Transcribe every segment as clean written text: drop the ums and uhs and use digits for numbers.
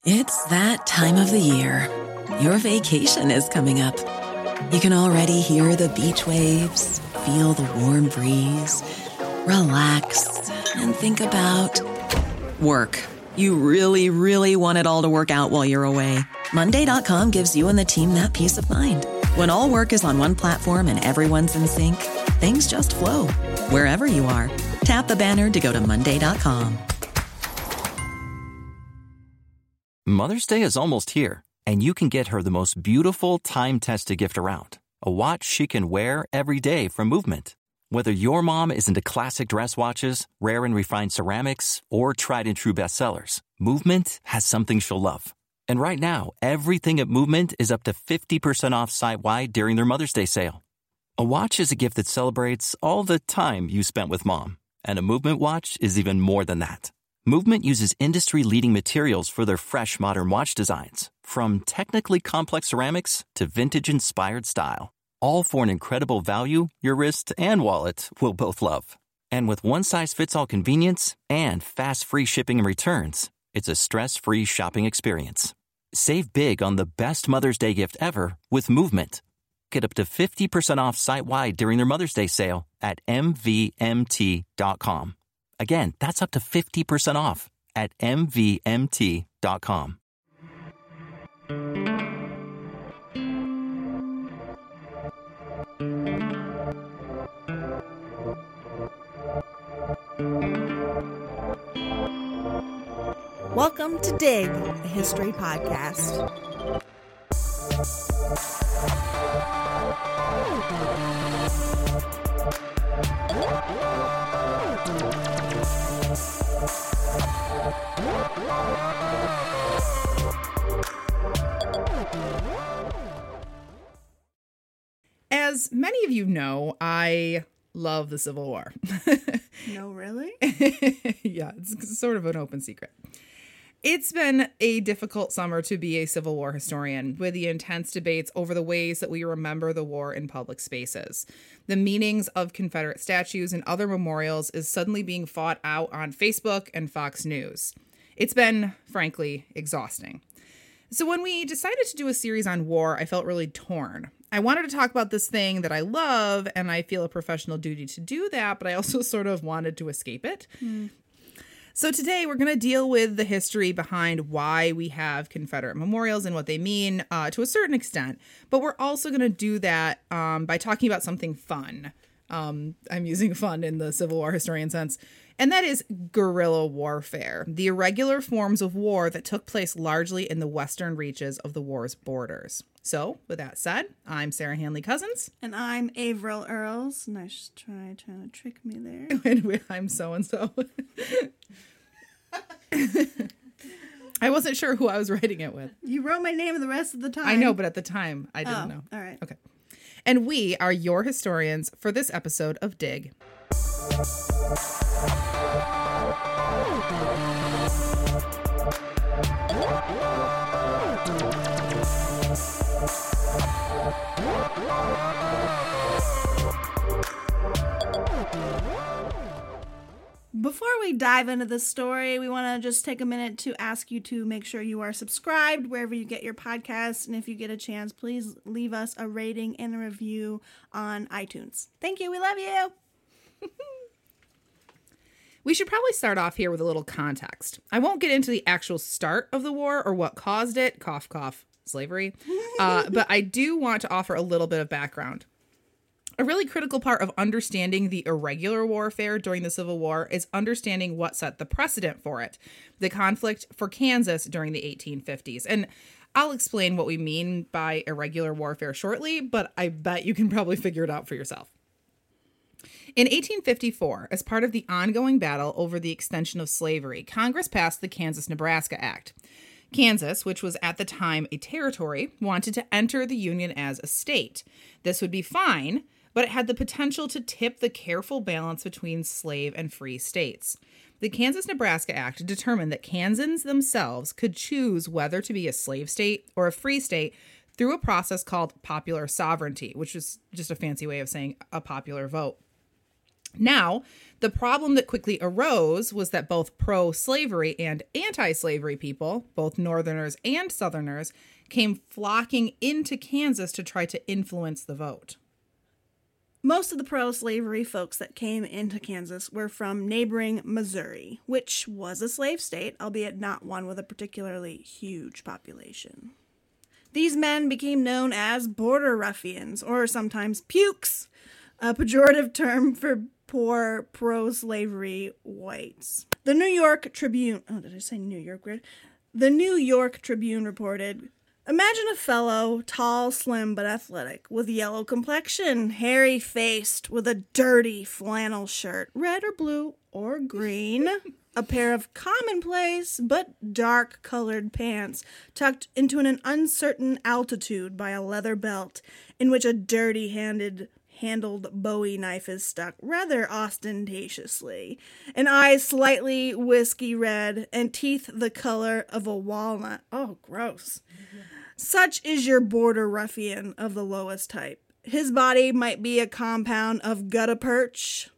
It's that time of the year. Your vacation is coming up. You can already hear the beach waves, feel the warm breeze, relax, and think about work. You really, really want it all to work out while you're away. Monday.com gives you and the team that peace of mind. When all work is on one platform and everyone's in sync, things just flow. Wherever you are, tap the banner to go to Monday.com. Mother's Day is almost here, and you can get her the most beautiful time-tested gift around. A watch she can wear every day from Movement. Whether your mom is into classic dress watches, rare and refined ceramics, or tried-and-true bestsellers, Movement has something she'll love. And right now, everything at Movement is up to 50% off site-wide during their Mother's Day sale. A watch is a gift that celebrates all the time you spent with mom. And a Movement watch is even more than that. Movement uses industry-leading materials for their fresh, modern watch designs, from technically complex ceramics to vintage-inspired style, all for an incredible value your wrist and wallet will both love. And with one-size-fits-all convenience and fast free shipping and returns, it's a stress-free shopping experience. Save big on the best Mother's Day gift ever with Movement. Get up to 50% off site-wide during their Mother's Day sale at MVMT.com. Again, that's up to 50% off at MVMT.com. Welcome to Dig, a history podcast. As many of you know, I love the Civil War. No, really? Yeah, it's sort of an open secret. It's been a difficult summer to be a Civil War historian, with the intense debates over the ways that we remember the war in public spaces. The meanings of Confederate statues and other memorials is suddenly being fought out on Facebook and Fox News. It's been, frankly, exhausting. So when we decided to do a series on war, I felt really torn. I wanted to talk about this thing that I love, and I feel a professional duty to do that, but I also sort of wanted to escape it. So today we're going to deal with the history behind why we have Confederate memorials and what they mean to a certain extent. But we're also going to do that by talking about something fun. I'm using fun in the Civil War historian sense. And that is guerrilla warfare, the irregular forms of war that took place largely in the western reaches of the war's borders. So, with that said, I'm Sarah Hanley Cousins. And I'm Averill Earls. Nice trying to trick me there. And I'm so-and-so. I wasn't sure who I was writing it with. You wrote my name the rest of the time. I know, but at the time, I didn't know. All right. Okay. And we are your historians for this episode of Dig. Before we dive into this story, we want to just take a minute to ask you to make sure you are subscribed wherever you get your podcasts. And if you get a chance, please leave us a rating and a review on iTunes. Thank you. We love you. We should probably start off here with a little context. I won't get into the actual start of the war or what caused it, cough, cough, slavery, but I do want to offer a little bit of background. A really critical part of understanding the irregular warfare during the Civil War is understanding what set the precedent for it, the conflict for Kansas during the 1850s. And I'll explain what we mean by irregular warfare shortly, but I bet you can probably figure it out for yourself. In 1854, as part of the ongoing battle over the extension of slavery, Congress passed the Kansas-Nebraska Act. Kansas, which was at the time a territory, wanted to enter the Union as a state. This would be fine, but it had the potential to tip the careful balance between slave and free states. The Kansas-Nebraska Act determined that Kansans themselves could choose whether to be a slave state or a free state through a process called popular sovereignty, which is just a fancy way of saying a popular vote. Now, the problem that quickly arose was that both pro-slavery and anti-slavery people, both Northerners and Southerners, came flocking into Kansas to try to influence the vote. Most of the pro-slavery folks that came into Kansas were from neighboring Missouri, which was a slave state, albeit not one with a particularly huge population. These men became known as border ruffians, or sometimes pukes, a pejorative term for poor pro-slavery whites. The New York Tribune, The New York Tribune reported, "Imagine a fellow, tall, slim, but athletic, with yellow complexion, hairy-faced, with a dirty flannel shirt, red or blue or green, a pair of commonplace but dark-colored pants tucked into an uncertain altitude by a leather belt, in which a dirty-handled Bowie knife is stuck rather ostentatiously, and eyes slightly whiskey red, and teeth the color of a walnut." Oh, gross. Such is your border ruffian of the lowest type. His body might be a compound of gutta percha.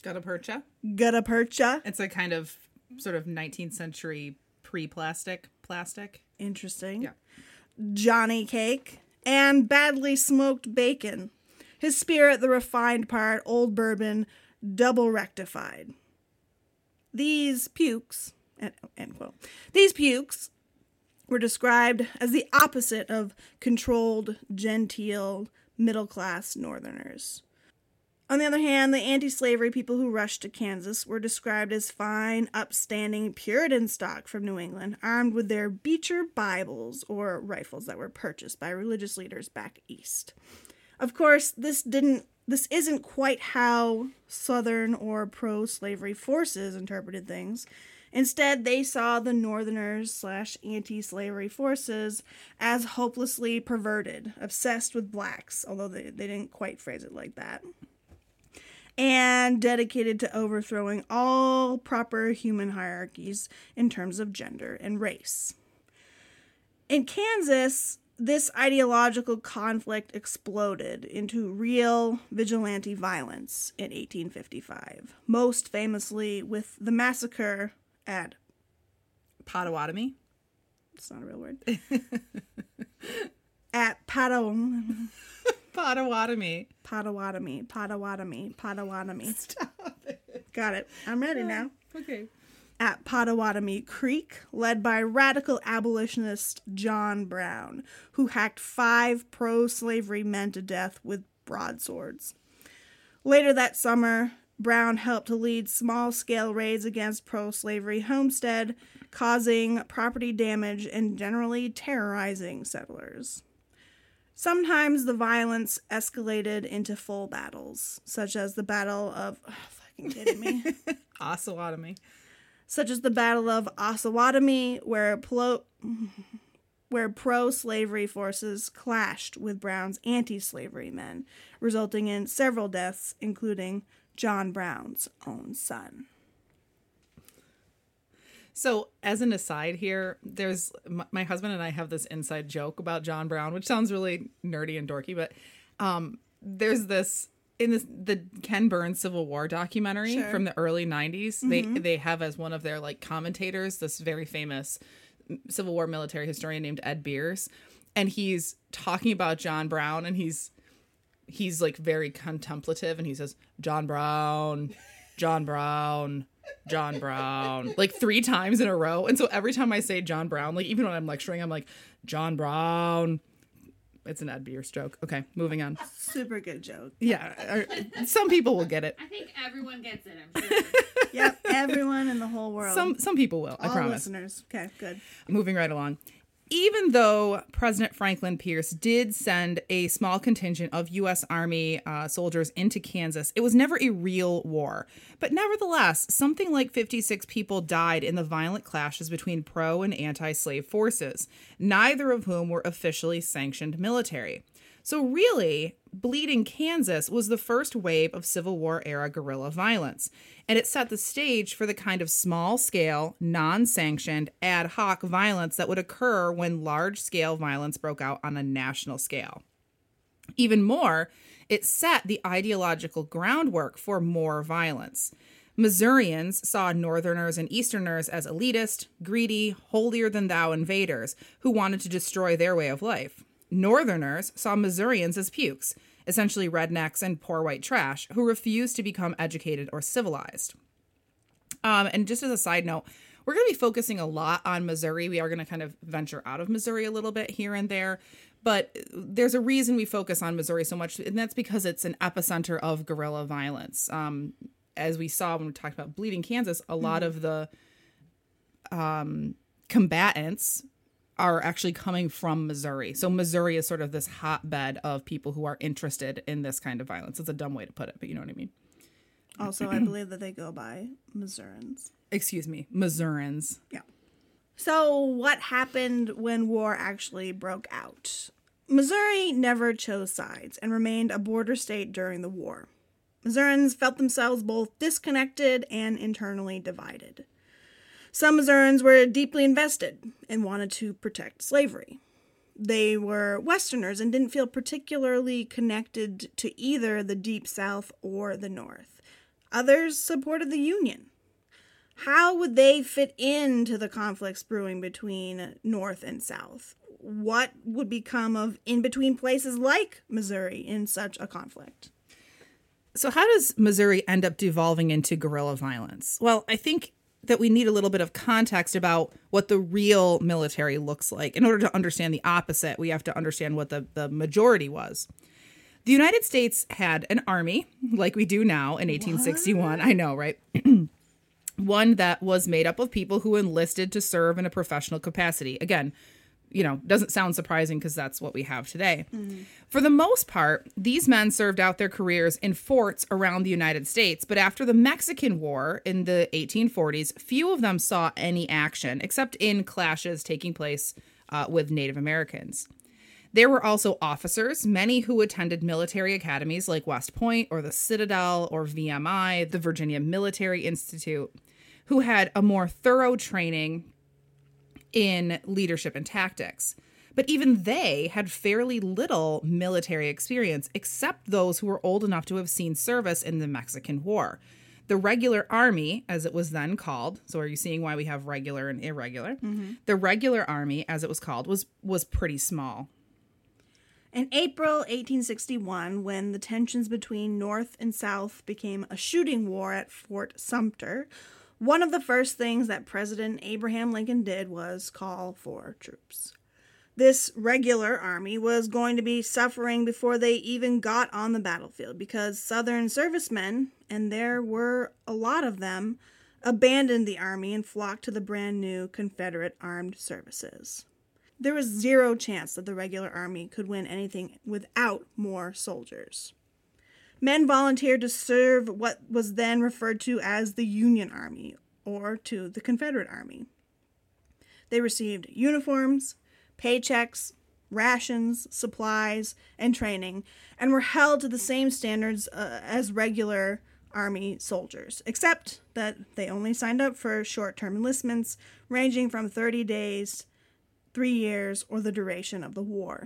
It's a kind of sort of 19th century pre-plastic. Interesting. Yeah. Johnny cake and badly smoked bacon. His spirit, the refined part, old bourbon, double rectified. These pukes, end quote. These pukes were described as the opposite of controlled, genteel, middle-class Northerners. On the other hand, the anti-slavery people who rushed to Kansas were described as fine, upstanding Puritan stock from New England, armed with their Beecher Bibles, or rifles that were purchased by religious leaders back east. Of course, this isn't quite how Southern or pro-slavery forces interpreted things. Instead, they saw the Northerners/anti-slavery forces as hopelessly perverted, obsessed with blacks, although they didn't quite phrase it like that, and dedicated to overthrowing all proper human hierarchies in terms of gender and race. In Kansas, this ideological conflict exploded into real vigilante violence in 1855, most famously with the massacre at Potawatomi? It's not a real word. At Potawatomi. Stop it. Got it. I'm ready now. Okay. At Potawatomi Creek, led by radical abolitionist John Brown, who hacked 5 pro-slavery men to death with broadswords. Later that summer, Brown helped to lead small-scale raids against pro-slavery homestead, causing property damage and generally terrorizing settlers. Sometimes the violence escalated into full battles, such as the Battle of... Oh, fucking kidding me. Osawatomie. Such as the Battle of Osawatomie, where pro-slavery forces clashed with Brown's anti-slavery men, resulting in several deaths, including John Brown's own son. So, as an aside here, there's my husband and I have this inside joke about John Brown, which sounds really nerdy and dorky, but there's this in the Ken Burns Civil War documentary from the early 90s. They have as one of their like commentators this very famous Civil War military historian named Ed Beers, and he's talking about John Brown, and he's like very contemplative, and he says John Brown, John Brown, John Brown, like 3 times in a row. And so every time I say John Brown, like even when I'm lecturing, I'm like, John Brown. It's an Ed Beers joke. Okay, moving on. Super good joke. Yeah, some people will get it. I think everyone gets it, I'm sure. Yep, everyone in the whole world. Some people will, I All promise. listeners. Okay, good. Moving right along. Even though President Franklin Pierce did send a small contingent of U.S. Army soldiers into Kansas, it was never a real war. But nevertheless, something like 56 people died in the violent clashes between pro and anti-slave forces, neither of whom were officially sanctioned military. So really, Bleeding Kansas was the first wave of Civil War era guerrilla violence, and it set the stage for the kind of small-scale, non-sanctioned, ad hoc violence that would occur when large-scale violence broke out on a national scale. Even more, it set the ideological groundwork for more violence. Missourians saw Northerners and Easterners as elitist, greedy, holier-than-thou invaders who wanted to destroy their way of life. Northerners saw Missourians as pukes, essentially rednecks and poor white trash, who refused to become educated or civilized. And just as a side note, we're going to be focusing a lot on Missouri. We are going to kind of venture out of Missouri a little bit here and there. But there's a reason we focus on Missouri so much, and that's because it's an epicenter of guerrilla violence. As we saw when we talked about Bleeding Kansas, a lot of the combatants are actually coming from Missouri. So Missouri is sort of this hotbed of people who are interested in this kind of violence. It's a dumb way to put it, but you know what I mean. Also, I believe that they go by Missourians. Excuse me, Missourians. Yeah. So what happened when war actually broke out? Missouri never chose sides and remained a border state during the war. Missourians felt themselves both disconnected and internally divided. Some Missourians were deeply invested and wanted to protect slavery. They were Westerners and didn't feel particularly connected to either the Deep South or the North. Others supported the Union. How would they fit into the conflicts brewing between North and South? What would become of in-between places like Missouri in such a conflict? So how does Missouri end up devolving into guerrilla violence? Well, I think that we need a little bit of context about what the real military looks like. In order to understand the opposite, we have to understand what the majority was. The United States had an army, like we do now in 1861. What? I know, right? One that was made up of people who enlisted to serve in a professional capacity. Again, you know, doesn't sound surprising because that's what we have today. Mm. For the most part, these men served out their careers in forts around the United States. But after the Mexican War in the 1840s, few of them saw any action except in clashes taking place with Native Americans. There were also officers, many who attended military academies like West Point or the Citadel or VMI, the Virginia Military Institute, who had a more thorough training in leadership and tactics. But even they had fairly little military experience, except those who were old enough to have seen service in the Mexican War. The regular army, as it was then called, so are you seeing why we have regular and irregular? Mm-hmm. The regular army, as it was called, was pretty small. In April 1861, when the tensions between North and South became a shooting war at Fort Sumter, one of the first things that President Abraham Lincoln did was call for troops. This regular army was going to be suffering before they even got on the battlefield because Southern servicemen, and there were a lot of them, abandoned the army and flocked to the brand new Confederate Armed Services. There was zero chance that the regular army could win anything without more soldiers. Men volunteered to serve what was then referred to as the Union Army, or to the Confederate Army. They received uniforms, paychecks, rations, supplies, and training, and were held to the same standards as regular Army soldiers, except that they only signed up for short-term enlistments ranging from 30 days, 3 years, or the duration of the war.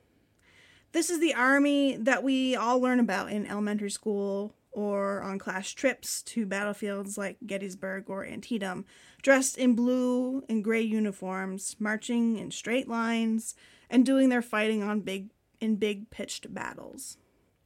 This is the army that we all learn about in elementary school or on class trips to battlefields like Gettysburg or Antietam, dressed in blue and gray uniforms, marching in straight lines, and doing their fighting in big pitched battles.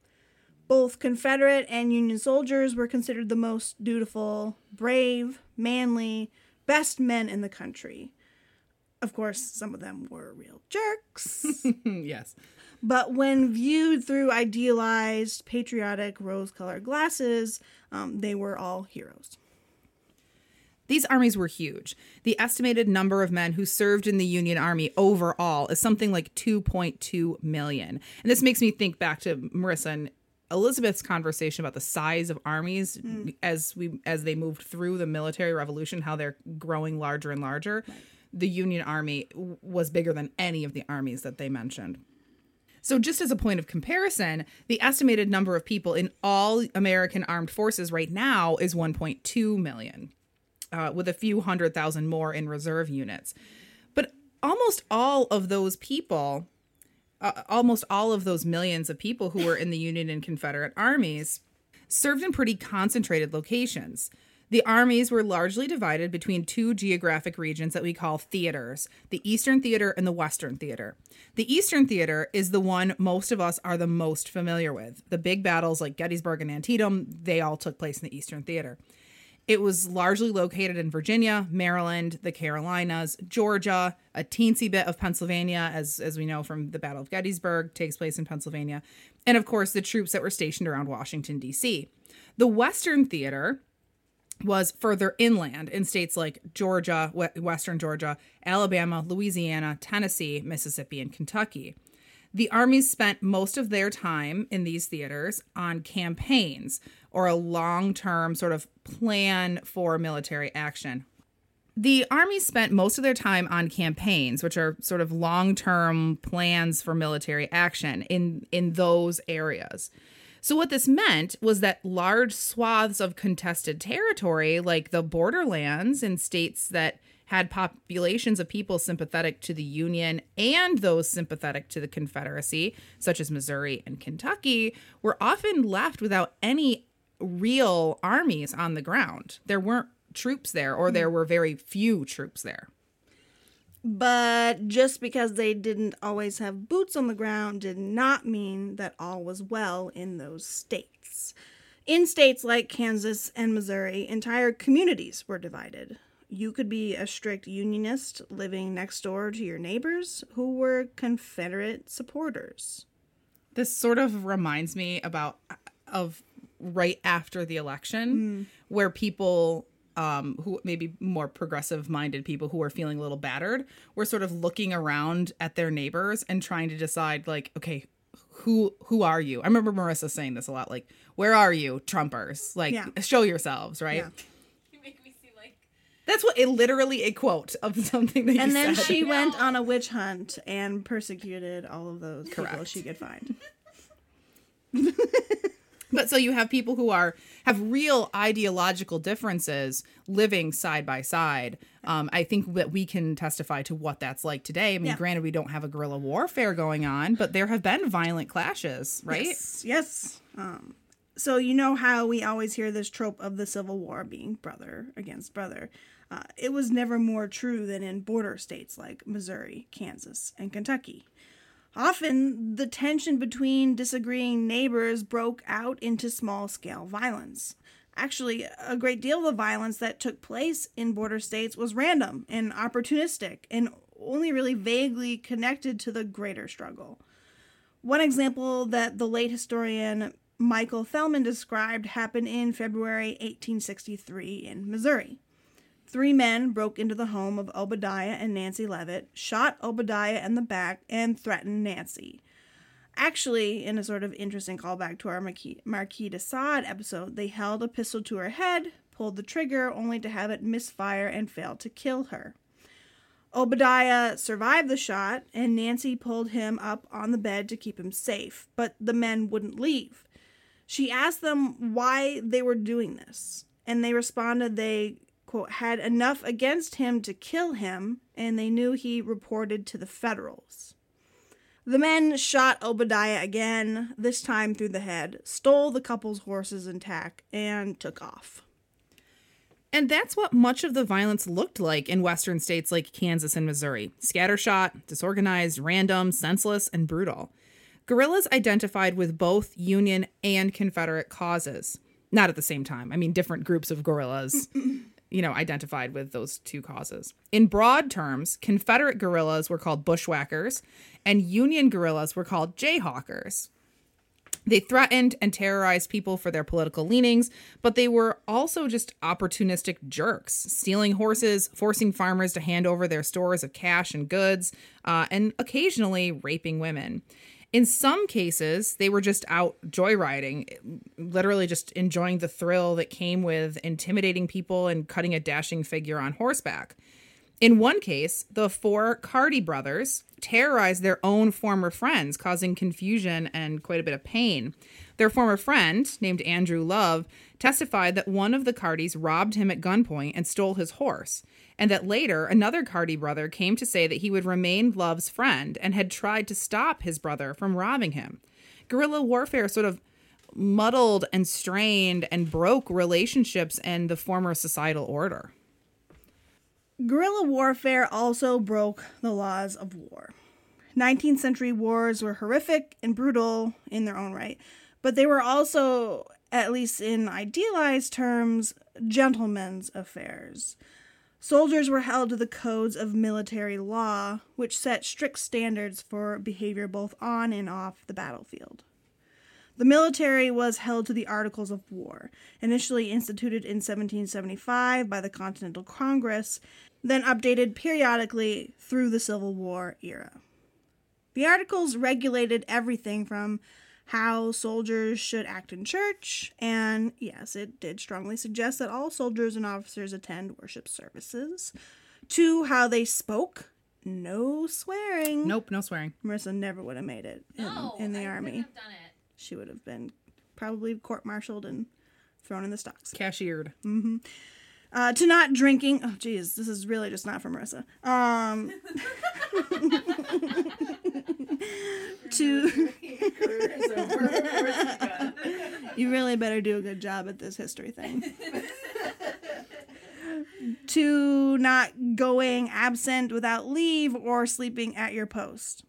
Both Confederate and Union soldiers were considered the most dutiful, brave, manly, best men in the country. Of course, some of them were real jerks. Yes. But when viewed through idealized, patriotic, rose-colored glasses, they were all heroes. These armies were huge. The estimated number of men who served in the Union Army overall is something like 2.2 million. And this makes me think back to Marissa and Elizabeth's conversation about the size of armies as they moved through the military revolution, how they're growing larger and larger. Right. The Union Army was bigger than any of the armies that they mentioned. So just as a point of comparison, the estimated number of people in all American armed forces right now is 1.2 million, with a few 100,000 more in reserve units. But almost all of those people almost all of those millions of people who were in the Union and Confederate armies served in pretty concentrated locations. The armies were largely divided between two geographic regions that we call theaters, the Eastern Theater and the Western Theater. The Eastern Theater is the one most of us are the most familiar with. The big battles like Gettysburg and Antietam, they all took place in the Eastern Theater. It was largely located in Virginia, Maryland, the Carolinas, Georgia, a teensy bit of Pennsylvania, as we know from the Battle of Gettysburg, takes place in Pennsylvania, and of course the troops that were stationed around Washington, D.C. The Western Theater was further inland in states like Georgia, Western Georgia, Alabama, Louisiana, Tennessee, Mississippi, and Kentucky. The armies spent most of their time in these theaters on campaigns or a long-term sort of plan for military action. The armies spent most of their time on campaigns, which are sort of long-term plans for military action in those areas. So what this meant was that large swaths of contested territory, like the borderlands in states that had populations of people sympathetic to the Union and those sympathetic to the Confederacy, such as Missouri and Kentucky, were often left without any real armies on the ground. There weren't troops there, or there were very few troops there. But just because they didn't always have boots on the ground did not mean that all was well in those states. In states like Kansas and Missouri, entire communities were divided. You could be a strict Unionist living next door to your neighbors who were Confederate supporters. This sort of reminds me of right after the election, where people who maybe more progressive-minded people who are feeling a little battered were sort of looking around at their neighbors and trying to decide, like, okay, who are you? I remember Marissa saying this a lot, like, where are you, Trumpers? Like, show yourselves, right? Yeah. You make me seem like... That's what, literally a quote of something that you said. And then she went on a witch hunt and persecuted all of those people Correct. she could find. But so you have people who have real ideological differences living side by side. I think that we can testify to what that's like today. I mean, granted, we don't have a guerrilla warfare going on, but there have been violent clashes, right? Yes. So you know how we always hear this trope of the Civil War being brother against brother. It was never more true than in border states like Missouri, Kansas, and Kentucky. Often, the tension between disagreeing neighbors broke out into small-scale violence. Actually, a great deal of the violence that took place in border states was random and opportunistic and only really vaguely connected to the greater struggle. One example that the late historian Michael Thelman described happened in February 1863 in Missouri. 3 men broke into the home of Obadiah and Nancy Leavitt, shot Obadiah in the back, and threatened Nancy. Actually, in a sort of interesting callback to our Marquis de Sade episode, they held a pistol to her head, pulled the trigger, only to have it misfire and fail to kill her. Obadiah survived the shot, and Nancy pulled him up on the bed to keep him safe, but the men wouldn't leave. She asked them why they were doing this, and they responded they, quote, had enough against him to kill him, and they knew he reported to the Federals. The men shot Obadiah again, this time through the head, stole the couple's horses intact, and took off. And that's what much of the violence looked like in western states like Kansas and Missouri. Scattershot, disorganized, random, senseless, and brutal. Guerrillas identified with both Union and Confederate causes. Not at the same time. I mean, different groups of guerrillas identified with those two causes. In broad terms, Confederate guerrillas were called bushwhackers, and Union guerrillas were called jayhawkers. They threatened and terrorized people for their political leanings, but they were also just opportunistic jerks, stealing horses, forcing farmers to hand over their stores of cash and goods, and occasionally raping women. In some cases, they were just out joyriding, literally just enjoying the thrill that came with intimidating people and cutting a dashing figure on horseback. In one case, the 4 Carty brothers terrorized their own former friends, causing confusion and quite a bit of pain. Their former friend, named Andrew Love, testified that one of the Cardys robbed him at gunpoint and stole his horse, and that later another Carty brother came to say that he would remain Love's friend and had tried to stop his brother from robbing him. Guerrilla warfare sort of muddled and strained and broke relationships and the former societal order. Guerrilla warfare also broke the laws of war. 19th century wars were horrific and brutal in their own right, but they were also, at least in idealized terms, gentlemen's affairs. Soldiers were held to the codes of military law, which set strict standards for behavior both on and off the battlefield. The military was held to the Articles of War, initially instituted in 1775 by the Continental Congress, then updated periodically through the Civil War era. The Articles regulated everything from how soldiers should act in church, and yes, it did strongly suggest that all soldiers and officers attend worship services, to how they spoke. No swearing. Nope, no swearing. Marissa never would have made it in the army. Have done it. She would have been probably court-martialed and thrown in the stocks. Cashiered. To not drinking. Oh, geez, this is really just not for Marissa. You really better do a good job at this history thing. To not going absent without leave or sleeping at your post.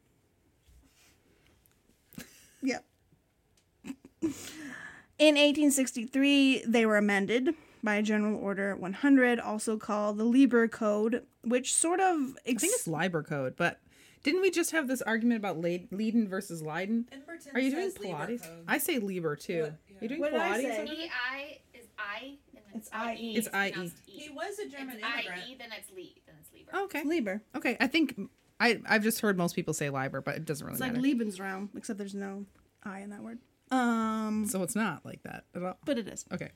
Yep. In 1863, they were amended by General Order 100, also called the Lieber Code, which sort of... I think it's Lieber Code, but didn't we just have this argument about Leiden versus Leiden? Are you doing Pilates? I say Lieber, too. Are you doing What did I Pilates? say? E-I is I, and then It's I-E. It's I-E. pronounced He was a German It's immigrant. I-E, then it's Lee, then it's Lieber. Oh, okay. Lieber. Okay, I think... I've just heard most people say Lieber, but it doesn't really It's like matter. Lebensraum, except there's no I in that word. So it's not like that at all. But it is. Okay.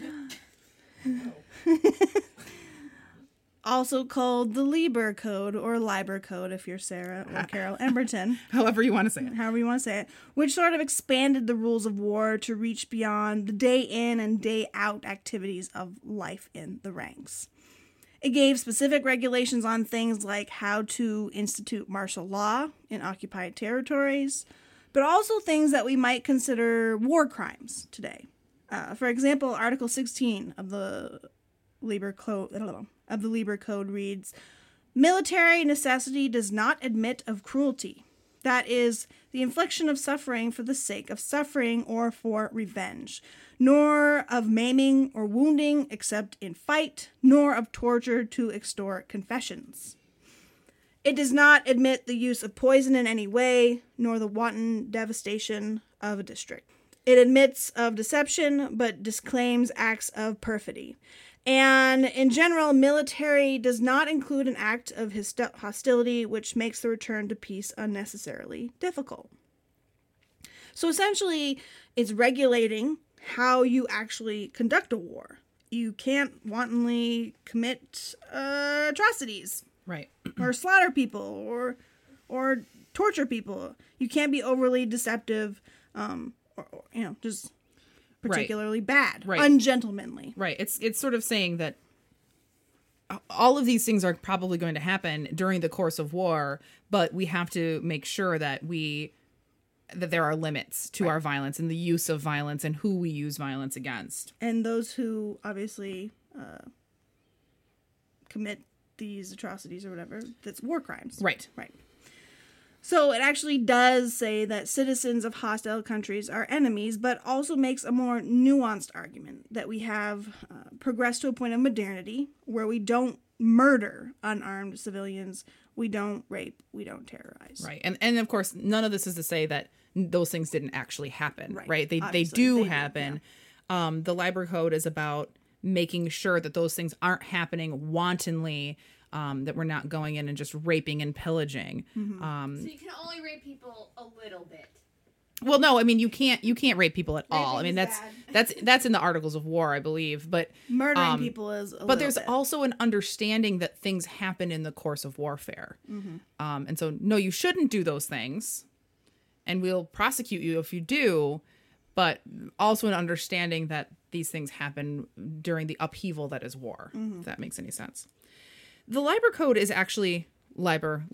Also called the Lieber Code, or Lieber Code if you're Sarah or Carol Emberton, However you want to say it. however you want to say it, which sort of expanded the rules of war to reach beyond the day in and day out activities of life in the ranks. It gave specific regulations on things like how to institute martial law in occupied territories, but also things that we might consider war crimes today. For example, Article 16 of the Lieber Code reads, "Military necessity does not admit of cruelty. That is, the infliction of suffering for the sake of suffering or for revenge, nor of maiming or wounding except in fight, nor of torture to extort confessions. It does not admit the use of poison in any way, nor the wanton devastation of a district. It admits of deception, but disclaims acts of perfidy. And in general, military does not include an act of hostility which makes the return to peace unnecessarily difficult." So essentially, it's regulating how you actually conduct a war. You can't wantonly commit atrocities Right. or slaughter people or torture people. You can't be overly deceptive, or just particularly bad, Right. ungentlemanly. Right. It's sort of saying that all of these things are probably going to happen during the course of war, but we have to make sure that there are limits to our violence and the use of violence and who we use violence against. And those who obviously commit these atrocities or whatever, that's war crimes. Right. Right. So it actually does say that citizens of hostile countries are enemies, but also makes a more nuanced argument that we have progressed to a point of modernity where we don't murder unarmed civilians, we don't rape, we don't terrorize. Right. And of course, none of this is to say that those things didn't actually happen. Right. They Obviously, do they do, happen. The Lieber Code is about making sure that those things aren't happening wantonly, that we're not going in and just raping and pillaging. So you can only rape people a little bit. Well, no, I mean you can't rape people at all. I mean Raping is that's in the Articles of War, I believe. But Murdering people is but there's also an understanding that things happen in the course of warfare. And so no, you shouldn't do those things, and we'll prosecute you if you do. But also an understanding that these things happen during the upheaval that is war. If that makes any sense. The Liber Code is actually Liber.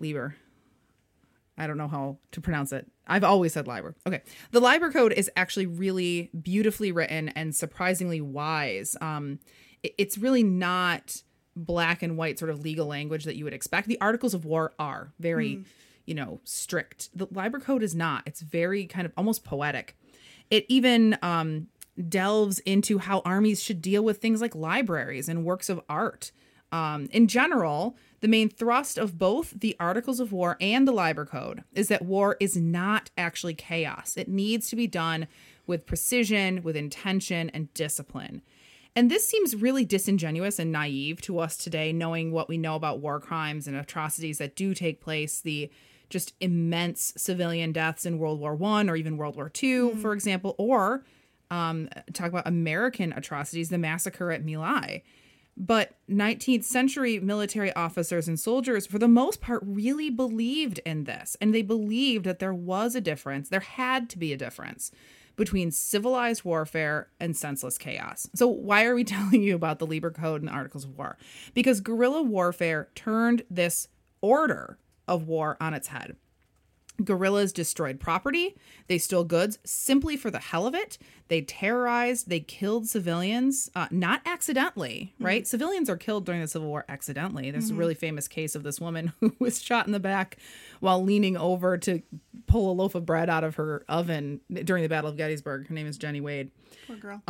I don't know how to pronounce it. I've always said Liber. Okay. The Liber Code is actually really beautifully written and surprisingly wise. It's really not black and white sort of legal language that you would expect. The Articles of War are very, strict. The Liber Code is not. It's very kind of almost poetic. It even delves into how armies should deal with things like libraries and works of art. In general, the main thrust of both the Articles of War and the Liber Code is that war is not actually chaos. It needs to be done with precision, with intention, and discipline. And this seems really disingenuous and naive to us today, knowing what we know about war crimes and atrocities that do take place, the just immense civilian deaths in World War I or even World War II, for example, or talk about American atrocities, the massacre at My Lai. But 19th century military officers and soldiers, for the most part, really believed in this. And they believed that there was a difference. There had to be a difference between civilized warfare and senseless chaos. So why are we telling you about the Liber Code and the Articles of War? Because guerrilla warfare turned this order of war on its head. Guerrillas destroyed property. They stole goods simply for the hell of it. They terrorized. They killed civilians, not accidentally, right? Civilians are killed during the Civil War accidentally. There's a really famous case of this woman who was shot in the back while leaning over to pull a loaf of bread out of her oven during the Battle of Gettysburg. Her name is Jenny Wade. Poor girl.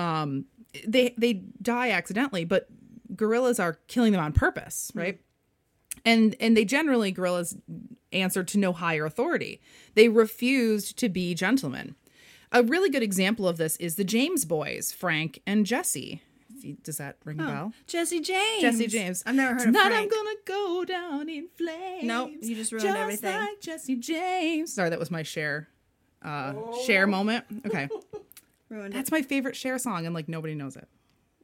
They die accidentally, but guerrillas are killing them on purpose, right? And they generally, guerrillas, answered to no higher authority. They refused to be gentlemen. A really good example of this is the James boys, Frank and Jesse. Does that ring a bell? Jesse James. Jesse James. I've never heard of Tonight Frank. I'm gonna go down in flames. Nope, you just ruined everything. Like Jesse James. Sorry, that was my Cher moment. Okay. Ruined That's my favorite Cher song, and like nobody knows it.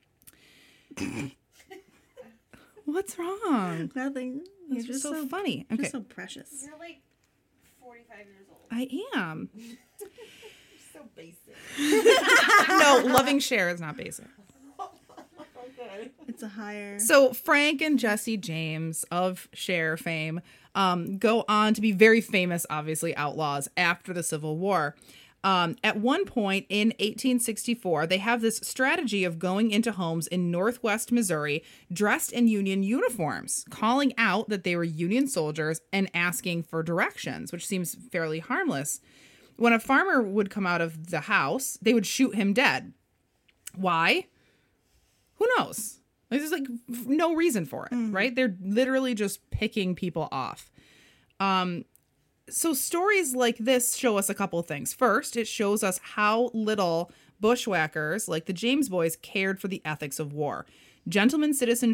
What's wrong? Nothing. You're It's just so funny. You're Okay. so precious. You're like 45 years old. I am. So basic. No, loving Cher is not basic. It's a higher. So Frank and Jesse James of Cher fame go on to be very famous, obviously, outlaws after the Civil War. At one point in 1864, they have this strategy of going into homes in Northwest Missouri dressed in Union uniforms, calling out that they were Union soldiers and asking for directions, which seems fairly harmless. When a farmer would come out of the house, they would shoot him dead. Why? Who knows? There's like no reason for it, right? They're literally just picking people off. So stories like this show us a couple of things. First, it shows us how little bushwhackers like the James boys cared for the ethics of war. Gentlemen citizen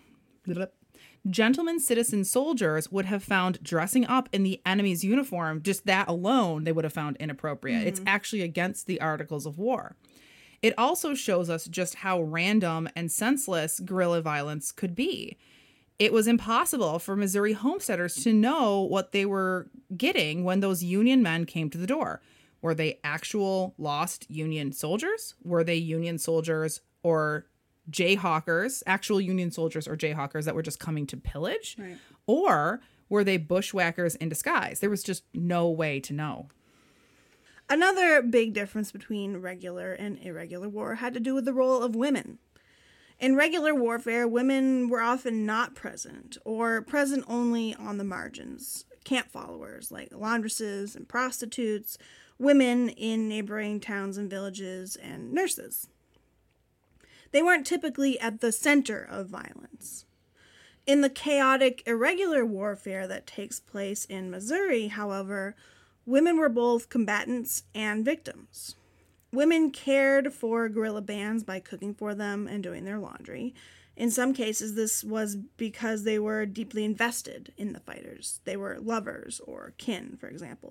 soldiers would have found dressing up in the enemy's uniform, just that alone, they would have found inappropriate. It's actually against the Articles of War. It also shows us just how random and senseless guerrilla violence could be. It was impossible for Missouri homesteaders to know what they were getting when those Union men came to the door. Were they actual lost Union soldiers? Were they Union soldiers or jayhawkers, actual Union soldiers or jayhawkers that were just coming to pillage? Right. Or were they bushwhackers in disguise? There was just no way to know. Another big difference between regular and irregular war had to do with the role of women. In regular warfare, women were often not present, or present only on the margins. Camp followers, like laundresses and prostitutes, women in neighboring towns and villages, and nurses. They weren't typically at the center of violence. In the chaotic, irregular warfare that takes place in Missouri, however, women were both combatants and victims. Women cared for guerrilla bands by cooking for them and doing their laundry. In some cases, this was because they were deeply invested in the fighters. They were lovers or kin, for example.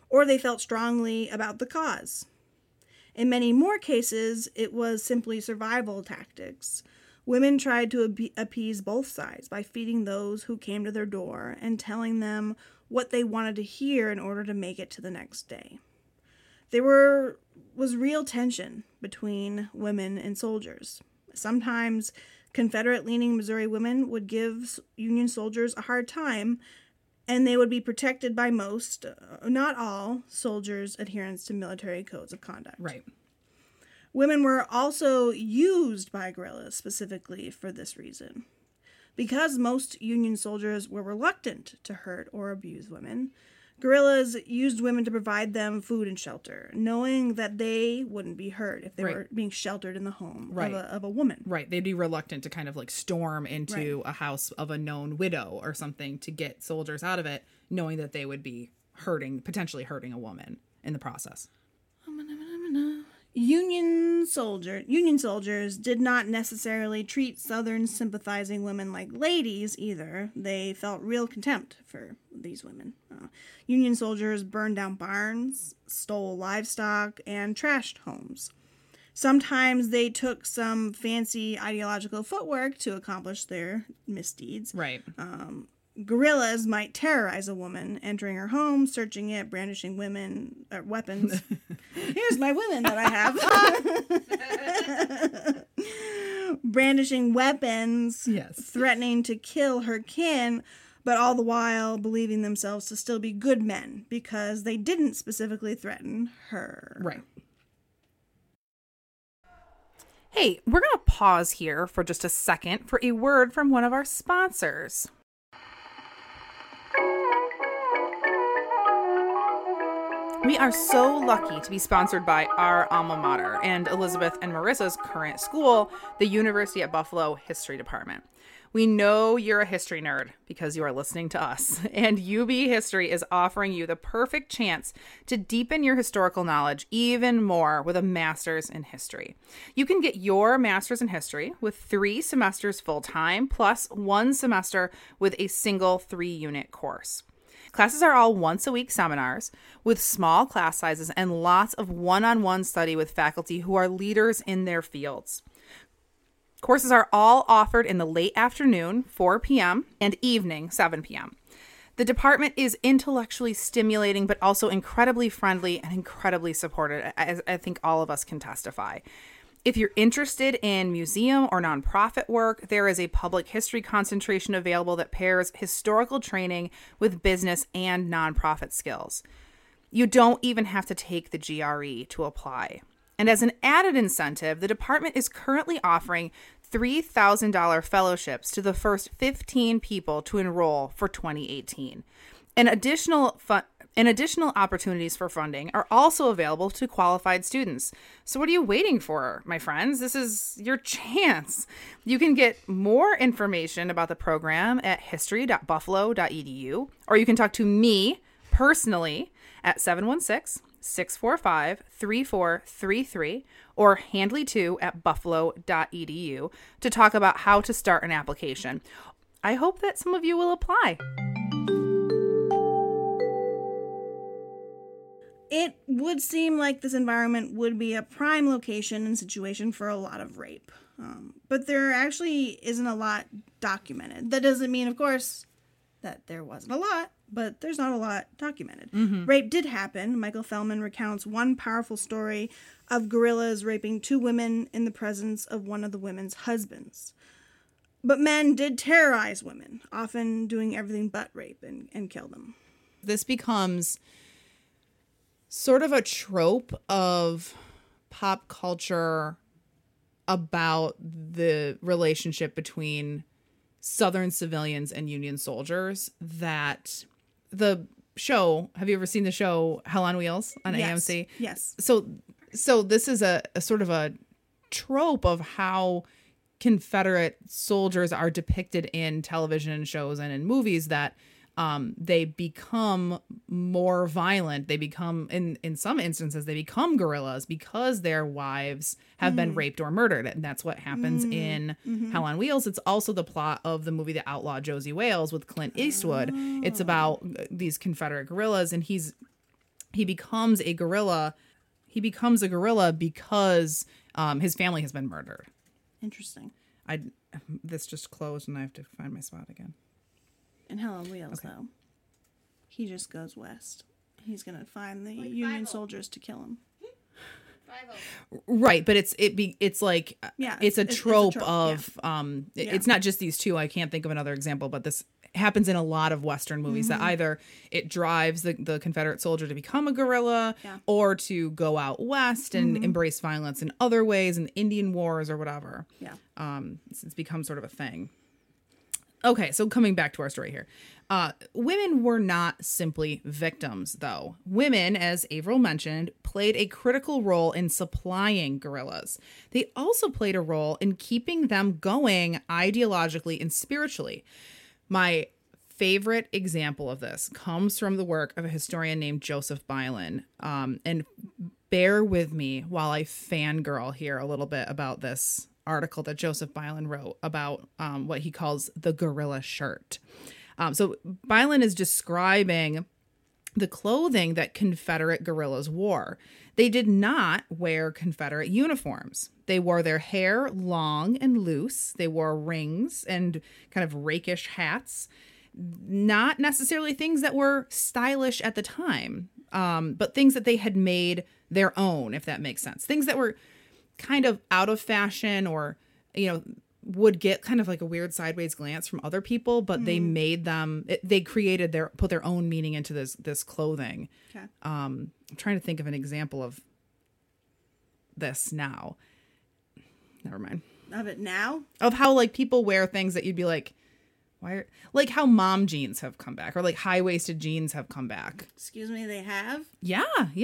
or they felt strongly about the cause. In many more cases, it was simply survival tactics. Women tried to appease both sides by feeding those who came to their door and telling them what they wanted to hear in order to make it to the next day. There was real tension between women and soldiers. Sometimes Confederate-leaning Missouri women would give Union soldiers a hard time, and they would be protected by most, not all, soldiers' adherence to military codes of conduct. Right. Women were also used by guerrillas specifically for this reason. Because most Union soldiers were reluctant to hurt or abuse women, guerrillas used women to provide them food and shelter, knowing that they wouldn't be hurt if they were being sheltered in the home of a woman. Right. They'd be reluctant to kind of like storm into a house of a known widow or something to get soldiers out of it, knowing that they would be potentially hurting a woman in the process. Union soldiers did not necessarily treat Southern sympathizing women like ladies either. They felt real contempt for these women. Union soldiers burned down barns, stole livestock, and trashed homes. Sometimes they took some fancy ideological footwork to accomplish their misdeeds. Right. Guerrillas might terrorize a woman, entering her home, searching it, brandishing weapons. Here's my women that I have. Brandishing weapons, yes, threatening to kill her kin, but all the while believing themselves to still be good men because they didn't specifically threaten her. Right. Hey, we're going to pause here for just a second for a word from one of our sponsors. We are so lucky to be sponsored by our alma mater and Elizabeth and Marissa's current school, the University at Buffalo History Department. We know you're a history nerd because you are listening to us, and UB History is offering you the perfect chance to deepen your historical knowledge even more with a master's in history. You can get your master's in history with 3 semesters full-time plus 1 semester with a single 3-unit course. Classes are all once-a-week seminars with small class sizes and lots of one-on-one study with faculty who are leaders in their fields. Courses are all offered in the late afternoon, 4 p.m., and evening, 7 p.m. The department is intellectually stimulating, but also incredibly friendly and incredibly supportive, as I think all of us can testify. If you're interested in museum or nonprofit work, there is a public history concentration available that pairs historical training with business and nonprofit skills. You don't even have to take the GRE to apply. And as an added incentive, the department is currently offering $3,000 fellowships to the first 15 people to enroll for 2018. And additional opportunities for funding are also available to qualified students. So what are you waiting for, my friends? This is your chance. You can get more information about the program at history.buffalo.edu, or you can talk to me personally at 716-645-3433 or handley2@buffalo.edu to talk about how to start an application. I hope that some of you will apply. It would seem like this environment would be a prime location and situation for a lot of rape. But there actually isn't a lot documented. That doesn't mean, of course, that there wasn't a lot, but there's not a lot documented. Mm-hmm. Rape did happen. Michael Fellman recounts one powerful story of guerrillas raping 2 women in the presence of one of the women's husbands. But men did terrorize women, often doing everything but rape and kill them. This becomes sort of a trope of pop culture about the relationship between Southern civilians and Union soldiers, that the show, have you ever seen the show Hell on Wheels on AMC? Yes. So this is a sort of a trope of how Confederate soldiers are depicted in television and shows and in movies, that they become more violent. They become, in some instances, they become guerrillas because their wives have been raped or murdered. And that's what happens in Hell on Wheels. It's also the plot of the movie The Outlaw Josie Wales with Clint Eastwood. It's about these Confederate guerrillas, and he's he becomes a gorilla. He becomes a gorilla because his family has been murdered. Interesting. This just closed and I have to find my spot again. In Hell on Wheels, though, he just goes west. He's gonna find the Union soldiers to kill him. Right, but it's like it's a trope of it's not just these two. I can't think of another example, but this happens in a lot of Western movies that either it drives the Confederate soldier to become a guerrilla or to go out west and embrace violence in other ways, in Indian wars or whatever. It's become sort of a thing. Okay, so coming back to our story here. Women were not simply victims, though. Women, as Avril mentioned, played a critical role in supplying guerrillas. They also played a role in keeping them going ideologically and spiritually. My favorite example of this comes from the work of a historian named Joseph Bylan. And bear with me while I fangirl here a little bit about this article that Joseph Bylan wrote about what he calls the guerrilla shirt. So Bylan is describing the clothing that Confederate guerrillas wore. They did not wear Confederate uniforms. They wore their hair long and loose. They wore rings and kind of rakish hats. Not necessarily things that were stylish at the time, but things that they had made their own, if that makes sense. Things that were kind of out of fashion or, would get kind of like a weird sideways glance from other people, but they made them, they created put their own meaning into this clothing. Okay. I'm trying to think of an example of this now. Never mind. Of it now? Of how like people wear things that you'd be like, like how mom jeans have come back or like high-waisted jeans have come back. Excuse me, they have? Yeah.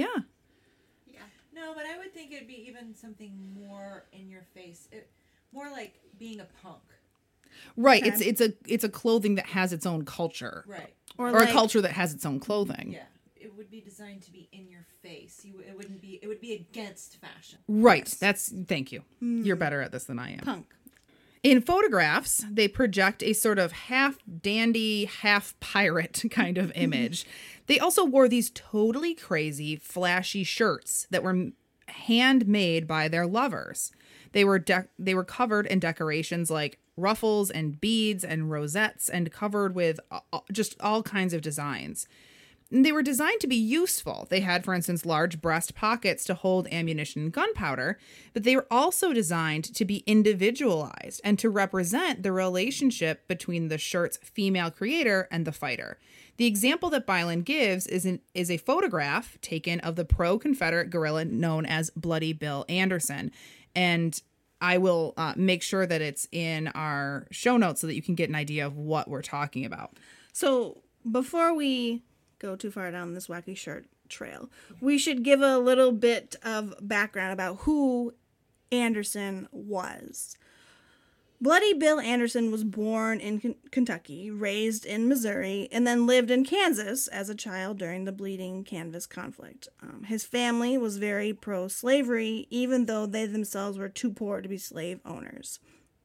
No, but I would think it'd be even something more in your face. More like being a punk. Right. Okay. It's a clothing that has its own culture. Right. Or like, a culture that has its own clothing. Yeah. It would be designed to be in your face. It would be against fashion. Right. Thank you. You're better at this than I am. Punk. In photographs, they project a sort of half dandy, half pirate kind of image. They also wore these totally crazy, flashy shirts that were handmade by their lovers. They were covered in decorations like ruffles and beads and rosettes and covered with just all kinds of designs. And they were designed to be useful. They had, for instance, large breast pockets to hold ammunition and gunpowder, but they were also designed to be individualized and to represent the relationship between the shirt's female creator and the fighter. The example that Bylan gives is a photograph taken of the pro-Confederate guerrilla known as Bloody Bill Anderson. And I will make sure that it's in our show notes so that you can get an idea of what we're talking about. So before we go too far down this wacky shirt trail, we should give a little bit of background about who Anderson was. Bloody Bill Anderson was born in Kentucky, raised in Missouri, and then lived in Kansas as a child during the Bleeding Canvas conflict. His family was very pro-slavery, even though they themselves were too poor to be slave owners.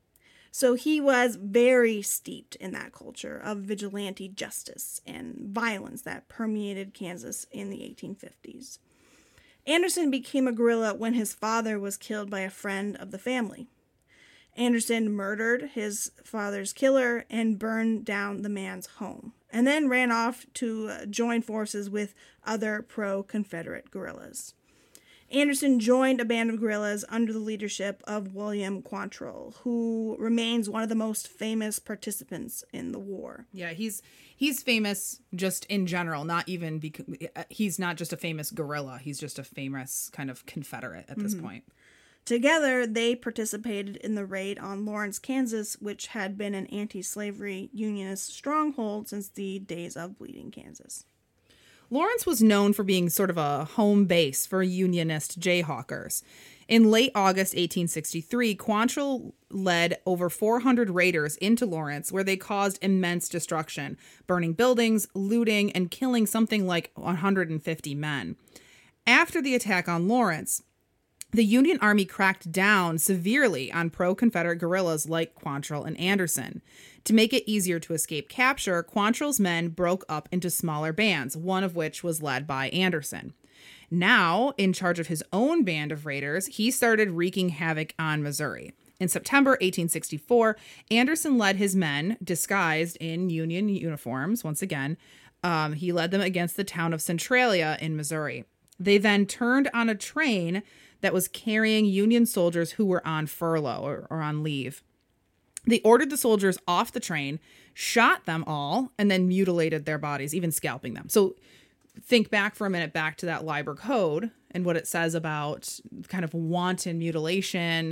So he was very steeped in that culture of vigilante justice and violence that permeated Kansas in the 1850s. Anderson became a guerrilla when his father was killed by a friend of the family. Anderson murdered his father's killer and burned down the man's home, and then ran off to join forces with other pro-Confederate guerrillas. Anderson joined a band of guerrillas under the leadership of William Quantrill, who remains one of the most famous participants in the war. Yeah, he's famous just in general, not even because he's not just a famous guerrilla, he's just a famous kind of Confederate at this point. Together, they participated in the raid on Lawrence, Kansas, which had been an anti-slavery Unionist stronghold since the days of Bleeding Kansas. Lawrence was known for being sort of a home base for Unionist Jayhawkers. In late August 1863, Quantrill led over 400 raiders into Lawrence, where they caused immense destruction, burning buildings, looting, and killing something like 150 men. After the attack on Lawrence, The Union Army cracked down severely on pro-Confederate guerrillas like Quantrill and Anderson. To make it easier to escape capture, Quantrill's men broke up into smaller bands, one of which was led by Anderson. Now, in charge of his own band of raiders, he started wreaking havoc on Missouri. In September 1864, Anderson led his men, disguised in Union uniforms, once again. He led them against the town of Centralia in Missouri. They then turned on a train that was carrying Union soldiers who were on furlough or on leave. They ordered the soldiers off the train, shot them all, and then mutilated their bodies, even scalping them. So think back for a minute, back to that Liber Code and what it says about kind of wanton mutilation,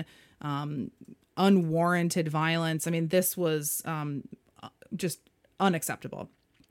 unwarranted violence. I mean, this was just unacceptable.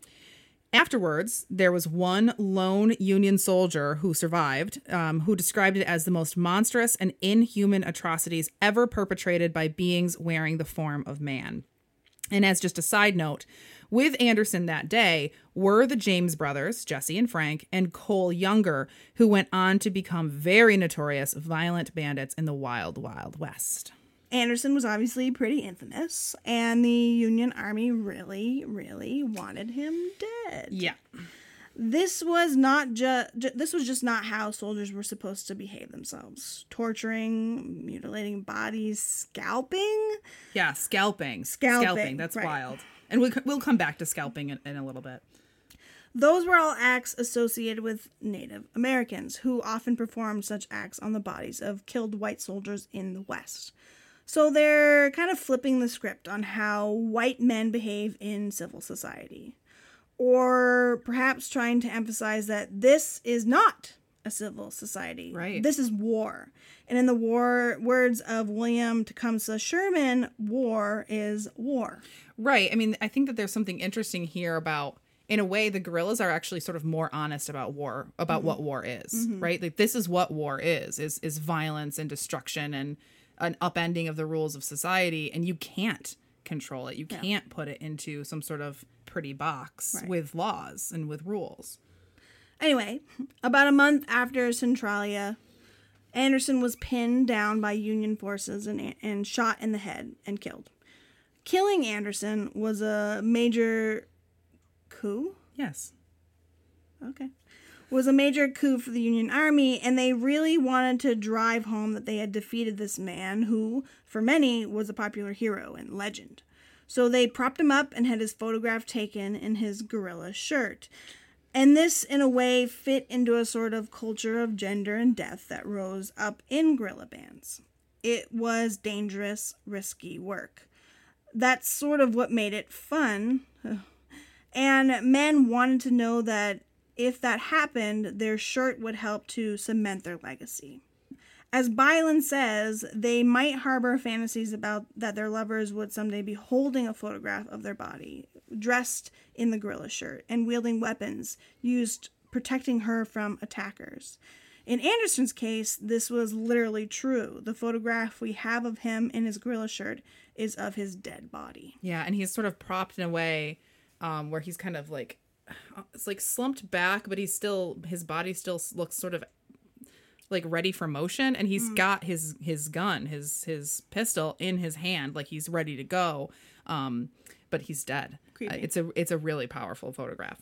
Afterwards, there was one lone Union soldier who survived, who described it as the most monstrous and inhuman atrocities ever perpetrated by beings wearing the form of man. And as just a side note, with Anderson that day were the James brothers, Jesse and Frank, and Cole Younger, who went on to become very notorious violent bandits in the Wild Wild West. Anderson was obviously pretty infamous, and the Union Army really, really wanted him dead. Yeah. This was just not how soldiers were supposed to behave themselves. Torturing, mutilating bodies, scalping. Yeah, scalping. That's right. wild. And we'll come back to scalping in a little bit. Those were all acts associated with Native Americans, who often performed such acts on the bodies of killed white soldiers in the West. So they're kind of flipping the script on how white men behave in civil society. Or perhaps trying to emphasize that this is not a civil society. Right. This is war. And in the words of William Tecumseh Sherman, war is war. Right. I mean, I think that there's something interesting here about, in a way, the guerrillas are actually sort of more honest about war, about what war is, right? Like, this is what war is violence and destruction and an upending of the rules of society, and you can't control it. You can't put it into some sort of pretty box with laws and with rules. Anyway, about a month after Centralia, Anderson was pinned down by Union forces and shot in the head and killed. Killing Anderson was a major coup? Yes. Okay. Was a major coup for the Union Army, and they really wanted to drive home that they had defeated this man who, for many, was a popular hero and legend. So they propped him up and had his photograph taken in his guerrilla shirt. And this, in a way, fit into a sort of culture of gender and death that rose up in guerrilla bands. It was dangerous, risky work. That's sort of what made it fun. And men wanted to know that if that happened, their shirt would help to cement their legacy. As Bylan says, they might harbor fantasies about that their lovers would someday be holding a photograph of their body, dressed in the guerrilla shirt, and wielding weapons used protecting her from attackers. In Anderson's case, this was literally true. The photograph we have of him in his guerrilla shirt is of his dead body. Yeah, and he's sort of propped in a way where he's kind of like, it's like slumped back, but his body still looks sort of like ready for motion, and he's got his gun, his pistol in his hand, like he's ready to go, but he's dead. It's a really powerful photograph.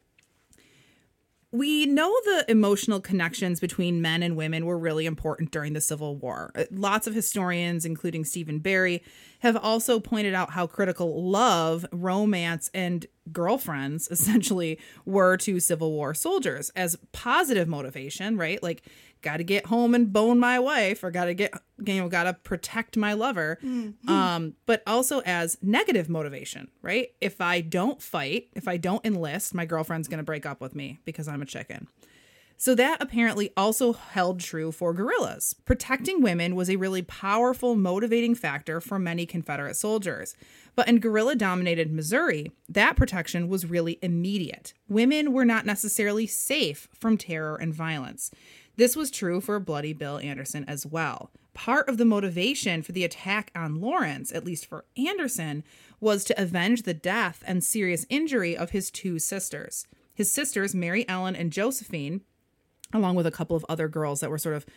We know the emotional connections between men and women were really important during the Civil War. Lots of historians, including Stephen Barry, have also pointed out how critical love, romance, and girlfriends essentially were to Civil War soldiers as positive motivation, right? Like, got to get home and bone my wife, or got to protect my lover. But also as negative motivation, right? If I don't fight, if I don't enlist, my girlfriend's going to break up with me because I'm a chicken. So that apparently also held true for guerrillas. Protecting women was a really powerful motivating factor for many Confederate soldiers. But in guerrilla-dominated Missouri, that protection was really immediate. Women were not necessarily safe from terror and violence. This was true for Bloody Bill Anderson as well. Part of the motivation for the attack on Lawrence, at least for Anderson, was to avenge the death and serious injury of his two sisters. His sisters, Mary Ellen and Josephine, along with a couple of other girls that were sort of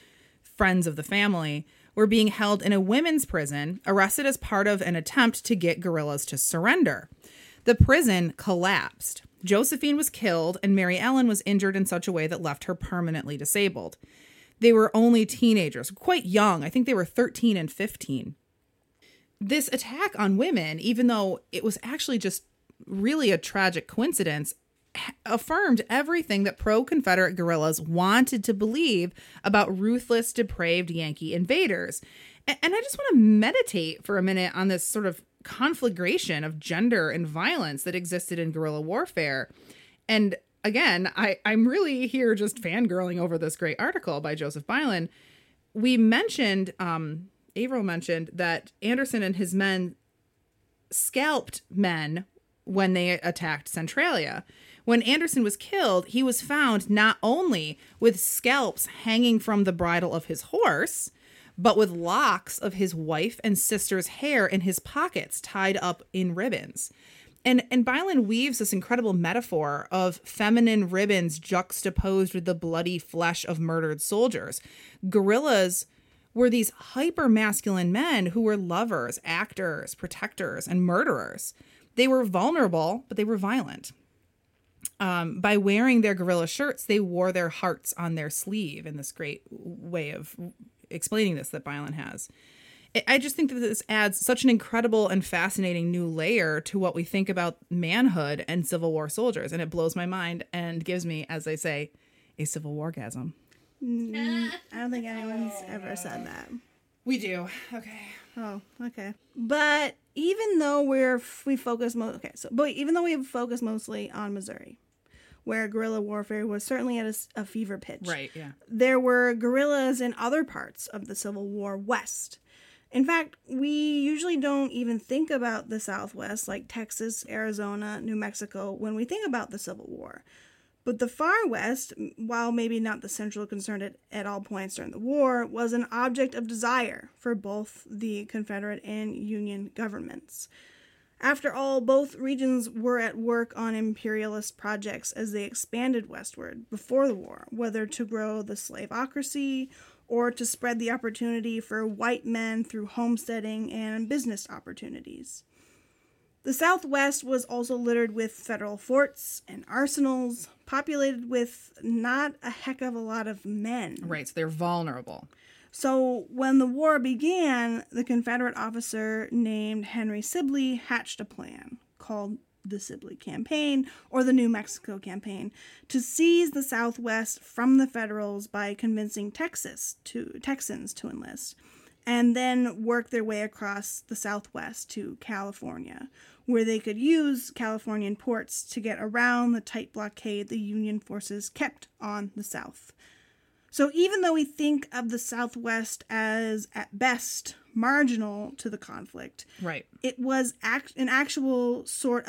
friends of the family, were being held in a women's prison, arrested as part of an attempt to get guerrillas to surrender. The prison collapsed. Josephine was killed, and Mary Ellen was injured in such a way that left her permanently disabled. They were only teenagers, quite young. I think they were 13 and 15. This attack on women, even though it was actually just really a tragic coincidence, affirmed everything that pro-Confederate guerrillas wanted to believe about ruthless, depraved Yankee invaders. And I just want to meditate for a minute on this sort of conflagration of gender and violence that existed in guerrilla warfare. And again, I'm really here just fangirling over this great article by Joseph Bylan. We mentioned, Averill mentioned that Anderson and his men scalped men when they attacked Centralia. When Anderson was killed, he was found not only with scalps hanging from the bridle of his horse, but with locks of his wife and sister's hair in his pockets tied up in ribbons. And Bylan weaves this incredible metaphor of feminine ribbons juxtaposed with the bloody flesh of murdered soldiers. Guerrillas were these hyper-masculine men who were lovers, actors, protectors, and murderers. They were vulnerable, but they were violent. By wearing their guerrilla shirts, they wore their hearts on their sleeve, in this great way of explaining this that Bylan has. I just think that this adds such an incredible and fascinating new layer to what we think about manhood and Civil War soldiers, and it blows my mind and gives me, as they say, a Civil War-gasm. I don't think anyone's ever said that. We do. Okay. Oh, okay. But even though we focus mostly on Missouri, where guerrilla warfare was certainly at a fever pitch. Right, yeah. There were guerrillas in other parts of the Civil War West. In fact, we usually don't even think about the Southwest, like Texas, Arizona, New Mexico, when we think about the Civil War. But the far west, while maybe not the central concern at all points during the war, was an object of desire for both the Confederate and Union governments. After all, both regions were at work on imperialist projects as they expanded westward before the war, whether to grow the slaveocracy or to spread the opportunity for white men through homesteading and business opportunities. The Southwest was also littered with federal forts and arsenals, populated with not a heck of a lot of men. Right, so they're vulnerable. So when the war began, the Confederate officer named Henry Sibley hatched a plan called the Sibley Campaign, or the New Mexico Campaign, to seize the Southwest from the Federals by convincing Texans to enlist, and then work their way across the Southwest to California, where they could use Californian ports to get around the tight blockade the Union forces kept on the South. So even though we think of the Southwest as, at best, marginal to the conflict, right, it was actually sort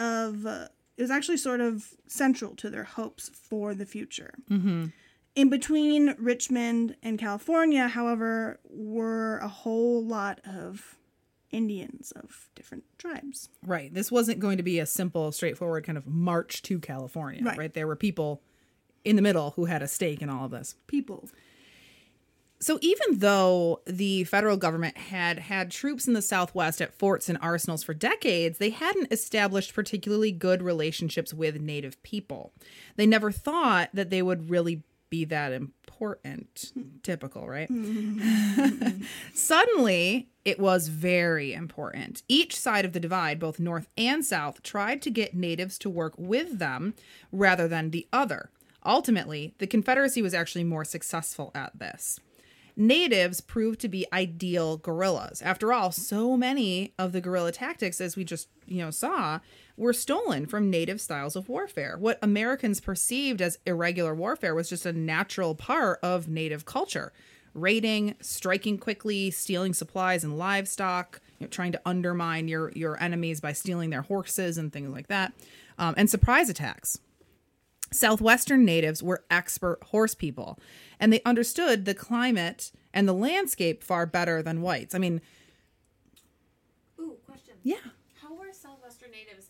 of central to their hopes for the future. Mm-hmm. In between Richmond and California, however, were a whole lot of Indians of different tribes. Right. This wasn't going to be a simple, straightforward kind of march to California, right? There were people in the middle who had a stake in all of this. So even though the federal government had troops in the Southwest at forts and arsenals for decades, they hadn't established particularly good relationships with Native people. They never thought that they would really be that important. Typical, right? Suddenly, it was very important. Each side of the divide, both North and South, tried to get natives to work with them rather than the other. Ultimately, the Confederacy was actually more successful at this. Natives proved to be ideal guerrillas. After all, so many of the guerrilla tactics, as we just saw, were stolen from native styles of warfare. What Americans perceived as irregular warfare was just a natural part of native culture. Raiding, striking quickly, stealing supplies and livestock, trying to undermine your enemies by stealing their horses and things like that, and surprise attacks. Southwestern natives were expert horse people, and they understood the climate and the landscape far better than whites. I mean... Ooh, question. Yeah. How were Southwestern natives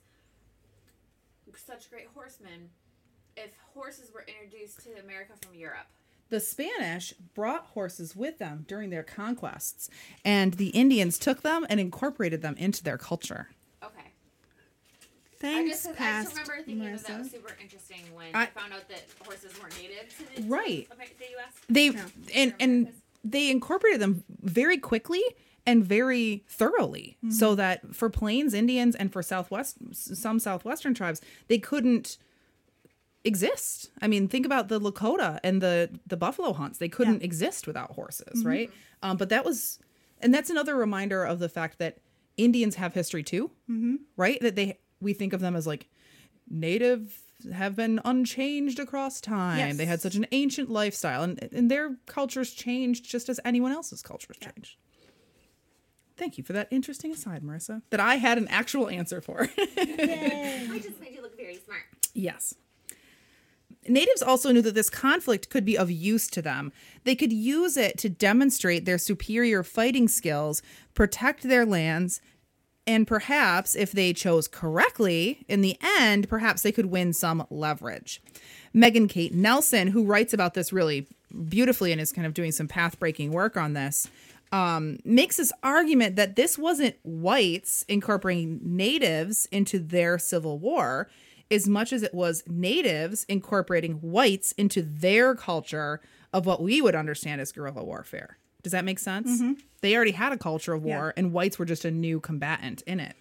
such great horsemen if horses were introduced to America from Europe? The Spanish brought horses with them during their conquests, and the Indians took them and incorporated them into their culture. Okay. Thanks, I past just remember thinking that Marissa. was super interesting when I found out that horses weren't native to the, Right. the U.S. They and they incorporated them very quickly and very thoroughly, so that for Plains Indians and for some Southwestern tribes, they couldn't exist. I mean, think about the Lakota and the buffalo hunts. They couldn't exist without horses, right? But that's another reminder of the fact that Indians have history too, right? That we think of them as like native, have been unchanged across time. Yes. They had such an ancient lifestyle, and their cultures changed just as anyone else's cultures changed. Thank you for that interesting aside, Marissa, that I had an actual answer for. I just made you look very smart. Yes. Natives also knew that this conflict could be of use to them. They could use it to demonstrate their superior fighting skills, protect their lands, and perhaps, if they chose correctly, in the end, perhaps they could win some leverage. Megan Kate Nelson, who writes about this really beautifully and is kind of doing some path-breaking work on this, makes this argument that this wasn't whites incorporating natives into their civil war as much as it was natives incorporating whites into their culture of what we would understand as guerrilla warfare. Does that make sense? They already had a culture of war, and whites were just a new combatant in it.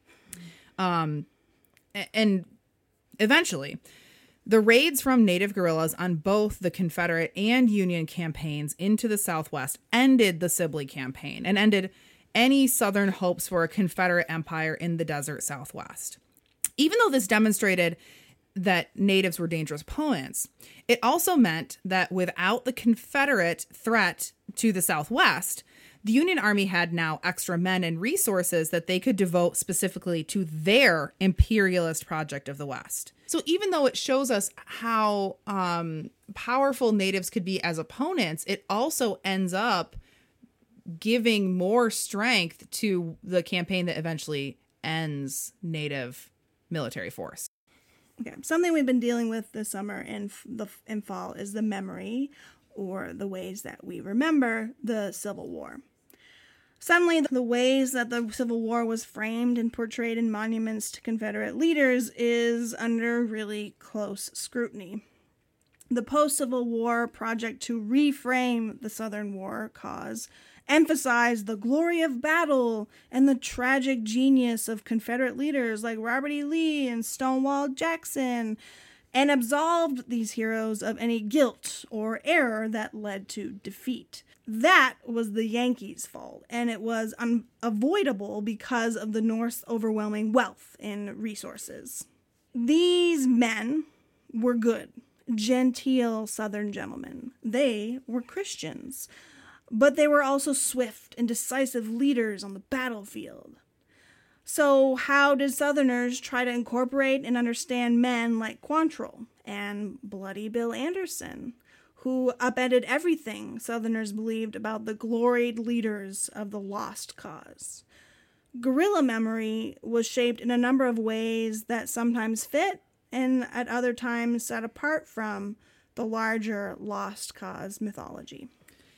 And eventually, the raids from native guerrillas on both the Confederate and Union campaigns into the Southwest ended the Sibley campaign and ended any Southern hopes for a Confederate empire in the desert Southwest. Even though this demonstrated that natives were dangerous opponents, it also meant that without the Confederate threat to the Southwest, the Union Army had now extra men and resources that they could devote specifically to their imperialist project of the West. So even though it shows us how powerful natives could be as opponents, it also ends up giving more strength to the campaign that eventually ends native military force. Okay, something we've been dealing with this summer and in fall is the memory, or the ways that we remember the Civil War. Suddenly, the ways that the Civil War was framed and portrayed in monuments to Confederate leaders is under really close scrutiny. The post-Civil War project to reframe the Southern War cause emphasized the glory of battle and the tragic genius of Confederate leaders like Robert E. Lee and Stonewall Jackson, and absolved these heroes of any guilt or error that led to defeat. That was the Yankees' fault, and it was unavoidable because of the North's overwhelming wealth and resources. These men were good, genteel Southern gentlemen. They were Christians, but they were also swift and decisive leaders on the battlefield. So how did Southerners try to incorporate and understand men like Quantrill and Bloody Bill Anderson, who upended everything Southerners believed about the gloried leaders of the lost cause? Guerrilla memory was shaped in a number of ways that sometimes fit and at other times set apart from the larger lost cause mythology.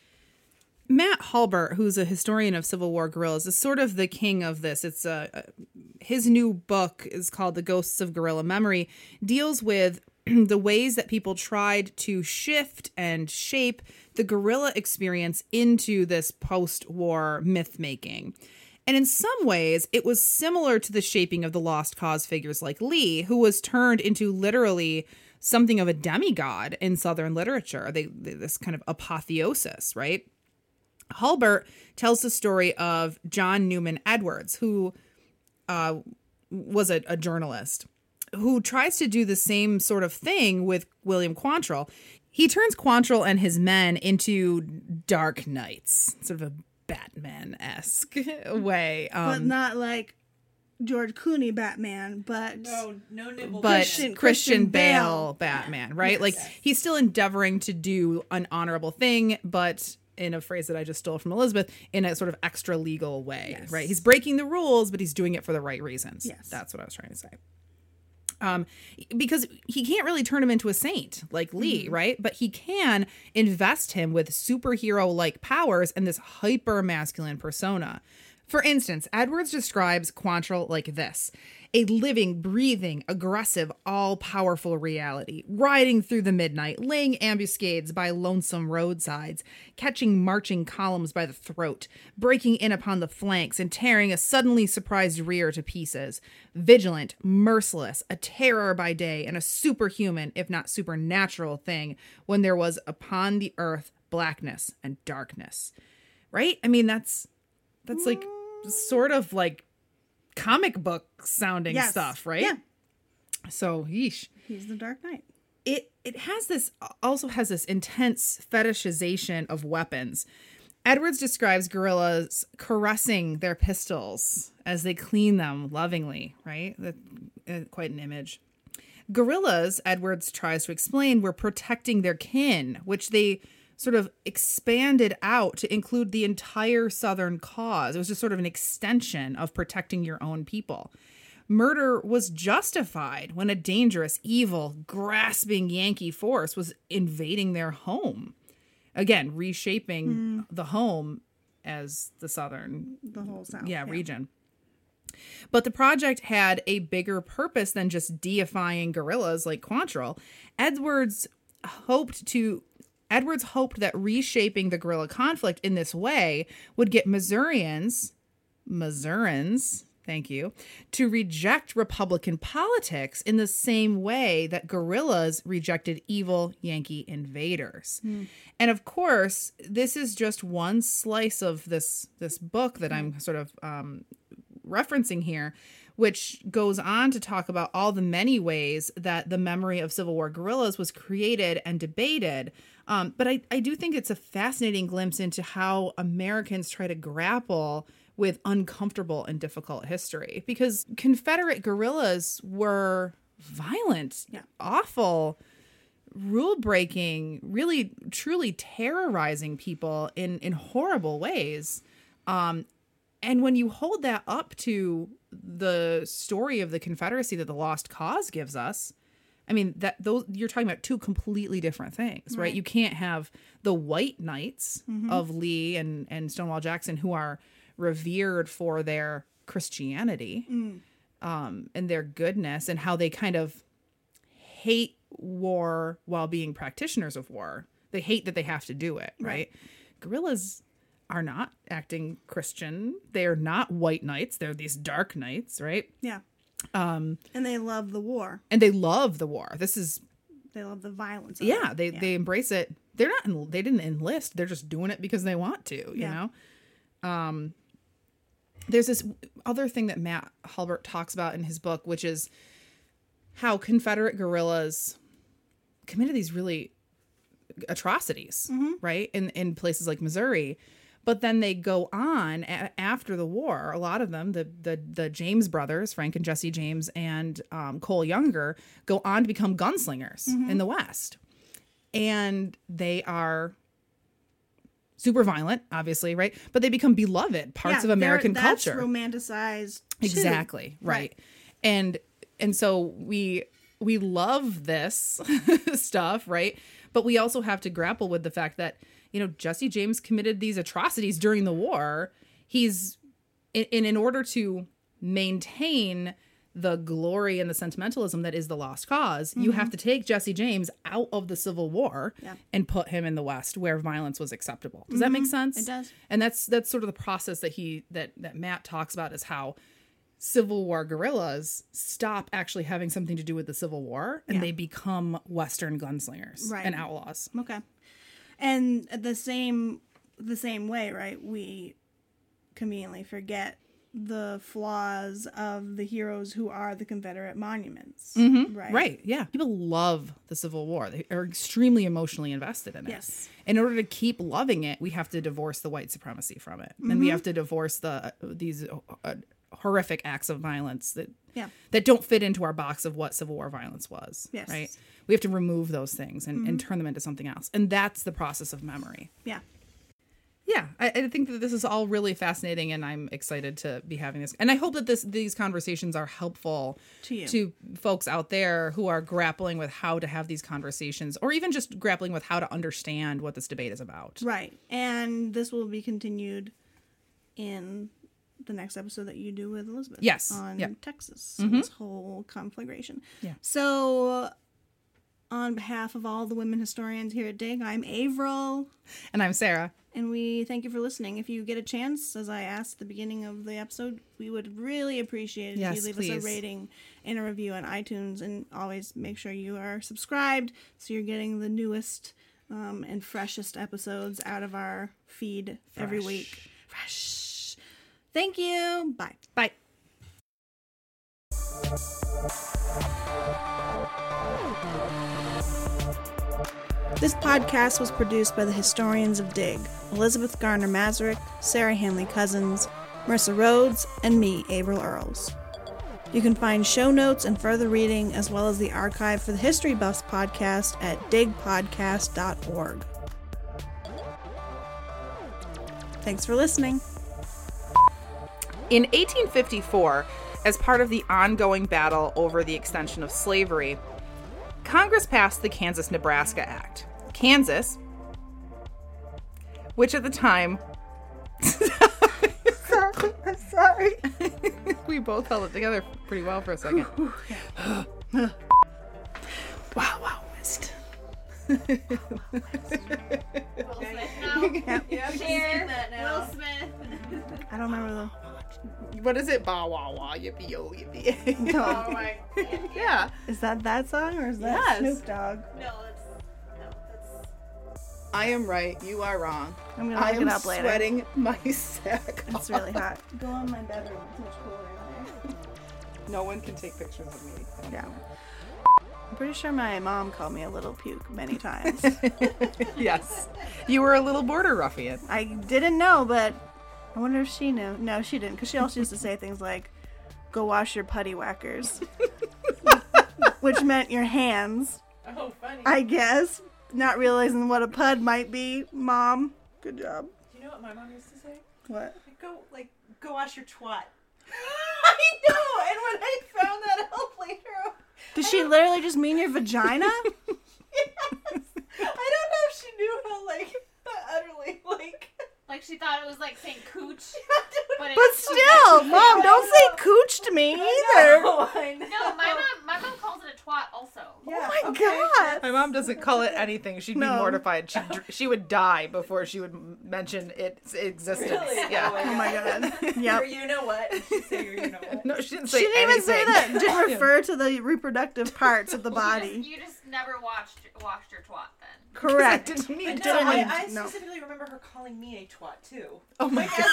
Matt Halbert, who's a historian of Civil War guerrillas, is sort of the king of this. It's his new book is called The Ghosts of Guerrilla Memory, deals with the ways that people tried to shift and shape the guerrilla experience into this post-war myth-making. And in some ways, it was similar to the shaping of the lost cause figures like Lee, who was turned into literally something of a demigod in Southern literature. This kind of apotheosis, right? Halbert tells the story of John Newman Edwards, who was a journalist, who tries to do the same sort of thing with William Quantrill. He turns Quantrill and his men into dark knights, sort of a Batman-esque way. But not like George Clooney Batman, but No nibble. but Batman. Christian Bale Bale Batman, right? Yes. Like he's still endeavoring to do an honorable thing, but in a phrase that I just stole from Elizabeth, in a sort of extra legal way, Yes. right? He's breaking the rules, but he's doing it for the right reasons. Yes. That's what I was trying to say. Because he can't really turn him into a saint like Lee, right? But he can invest him with superhero-like powers and this hyper-masculine persona. For instance, Edwards describes Quantrill like this: a living, breathing, aggressive, all-powerful reality, riding through the midnight, laying ambuscades by lonesome roadsides, catching marching columns by the throat, breaking in upon the flanks and tearing a suddenly surprised rear to pieces, vigilant, merciless, a terror by day, and a superhuman, if not supernatural thing when there was upon the earth blackness and darkness. Right? I mean, that's like sort of like comic book sounding stuff, right? Yeah. So, yeesh. He's the Dark Knight. It also has this intense fetishization of weapons. Edwards describes guerrillas caressing their pistols as they clean them lovingly, right? Quite an image. Guerrillas, Edwards tries to explain, were protecting their kin, which they sort of expanded out to include the entire Southern cause. It was just sort of an extension of protecting your own people. Murder was justified when a dangerous, evil, grasping Yankee force was invading their home. Again, reshaping the home as the Southern, The whole South. region. But the project had a bigger purpose than just deifying guerrillas like Quantrill. Edwards hoped that reshaping the guerrilla conflict in this way would get Missourians, thank you, to reject Republican politics in the same way that guerrillas rejected evil Yankee invaders. And of course, this is just one slice of this book that I'm sort of referencing here, which goes on to talk about all the many ways that the memory of Civil War guerrillas was created and debated. But I do think it's a fascinating glimpse into how Americans try to grapple with uncomfortable and difficult history, because Confederate guerrillas were violent, awful, rule-breaking, really, truly terrorizing people in horrible ways. And when you hold that up to the story of the Confederacy that the Lost Cause gives us, I mean, you're talking about two completely different things, right? You can't have the white knights of Lee and Stonewall Jackson, who are revered for their Christianity and their goodness, and how they kind of hate war while being practitioners of war. They hate that they have to do it, right? Guerrillas are not acting Christian. They are not white knights. They're these dark knights, right? Yeah. And they love the war. And they love the war. They love the violence. They embrace it. They didn't enlist. They're just doing it because they want to, you know? There's this other thing that Matt Hulbert talks about in his book, which is how Confederate guerrillas committed these really atrocities, right? In places like Missouri. But then they go on after the war. A lot of them, the James brothers, Frank and Jesse James and Cole Younger, go on to become gunslingers in the West. And they are super violent, obviously, right? But they become beloved parts of American culture. That's romanticized too. Exactly, right. And so we love this stuff, right? But we also have to grapple with the fact that, you know, Jesse James committed these atrocities during the war. He's in order to maintain the glory and the sentimentalism that is the Lost Cause, you have to take Jesse James out of the Civil War and put him in the West where violence was acceptable. Does that make sense? It does. And that's sort of the process that Matt talks about, is how Civil War guerrillas stop actually having something to do with the Civil War and they become Western gunslingers and outlaws. Okay. And the same way, right? We conveniently forget the flaws of the heroes who are the Confederate monuments. Right? Right. Yeah. People love the Civil War. They are extremely emotionally invested in it. Yes. In order to keep loving it, we have to divorce the white supremacy from it. And we have to divorce these horrific acts of violence that don't fit into our box of what Civil War violence was. Yes. Right. We have to remove those things and turn them into something else. And that's the process of memory. Yeah. Yeah, I think that this is all really fascinating, and I'm excited to be having this. And I hope that these conversations are helpful to folks out there who are grappling with how to have these conversations, or even just grappling with how to understand what this debate is about. Right. And this will be continued in the next episode that you do with Elizabeth. Yes. On Texas. This whole conflagration. Yeah. So on behalf of all the women historians here at Dig, I'm Avril. And I'm Sarah. And we thank you for listening. If you get a chance, as I asked at the beginning of the episode, we would really appreciate it if you leave us a rating and a review on iTunes. And always make sure you are subscribed so you're getting the newest and freshest episodes out of our feed every week. Fresh. Thank you. Bye. Bye. This podcast was produced by the historians of Dig, Elizabeth Garner Mazurek, Sarah Hanley Cousins, Marissa Rhodes, and me, Avril Earls. You can find show notes and further reading, as well as the archive for the History Buffs podcast at digpodcast.org. Thanks for listening. In 1854, as part of the ongoing battle over the extension of slavery, Congress passed the Kansas-Nebraska Act. Kansas, which at the time... I'm sorry. We both held it together pretty well for a second. Wow, West. Will Smith now. Yep. Cher, Will Smith. I don't remember the... What is it? Bow wow wow, yippee yo, yippee. No. Oh my. Yeah. Is that song, or is that Yes. Snoop Dogg? No, that's. I am right, you are wrong. I'm gonna look it up later. I am sweating my sack It's really hot. Go in my bedroom. It's much cooler in there. No one can take pictures of me. Yeah. I'm pretty sure my mom called me a little puke many times. Yes. You were a little border ruffian. I didn't know, but I wonder if she knew. No, she didn't, because she also used to say things like, "Go wash your putty whackers," which meant your hands. Oh, funny. I guess. Not realizing what a pud might be. Mom, good job. Do you know what my mom used to say? What? Go wash your twat. I know, and when I found that out later, Did she literally just mean your vagina? yes. I don't know if she knew how, utterly, Like she thought it was like saying cooch. But But still, Mom, don't say cooch to me either. Oh, I know. No, my mom calls it a twat also. Yeah, Oh my God. My mom doesn't call it anything. She'd be No. mortified. She would die before she would mention its existence. Really? Yeah. Oh my God. Or Yep. you know what? And she'd say, you know what? No, she didn't She say didn't even say anything. that. Didn't refer to the reproductive parts of the body. You just never washed your twat then. Correct. I didn't need No, to. I no. specifically remember her calling me a twat, too. Oh my God.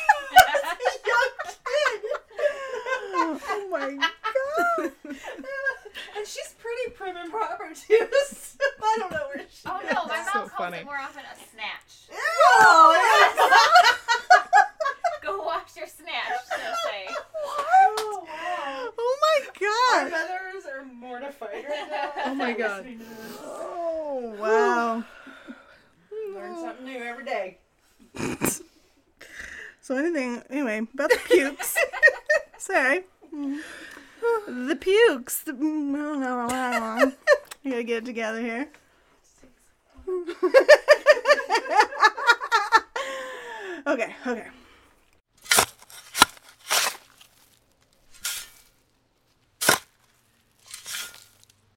Oh my God. And she's pretty prim and proper, too, so I don't know where she Oh no, my mom So calls funny. it more often a snatch. Oh, Go wash your snatch, she'll say. oh, wow. Oh my Our God. mothers are mortified right now. Oh my God. Listening to this. Oh, wow. Learn something new every day. So anyway, about the pukes. Sorry. The pukes. I don't know. I gotta get it together here. Okay.